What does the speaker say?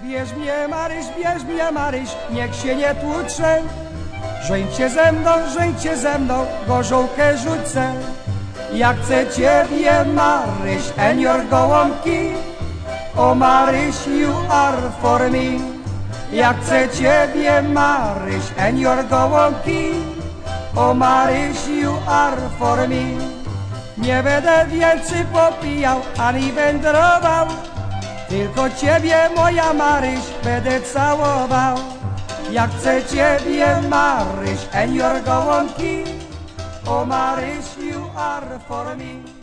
Bierz mnie Maryś, niech się nie tłucze. Żeńcie ze mną, gorzołkę rzucę. Ja chcę ciebie Maryś, and your gołąbki. O Maryś, you are for me. Ja chcę ciebie Maryś, and your gołąbki. O Maryś, you are for me. Nie będę więcej popijał, ani wędrował, tylko ciebie, moja Maryś, będę całował. Ja chcę ciebie Maryś, and your gołąbki. O Maryś, you are for me.